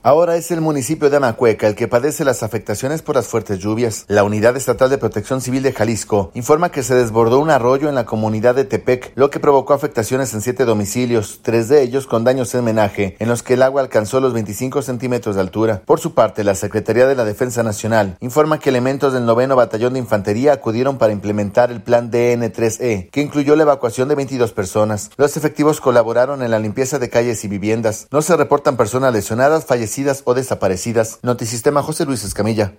Ahora es el municipio de Amacueca el que padece las afectaciones por las fuertes lluvias. La Unidad Estatal de Protección Civil de Jalisco informa que se desbordó un arroyo en la comunidad de Tepec, lo que provocó afectaciones en 7 domicilios, 3 de ellos con daños en menaje, en los que el agua alcanzó los 25 centímetros de altura. Por su parte, la Secretaría de la Defensa Nacional informa que elementos del 9º Batallón de Infantería acudieron para implementar el plan DN3E, que incluyó la evacuación de 22 personas. Los efectivos colaboraron en la limpieza de calles y viviendas. No se reportan personas lesionadas, fallecidas o desaparecidas. Notisistema, José Luis Escamilla.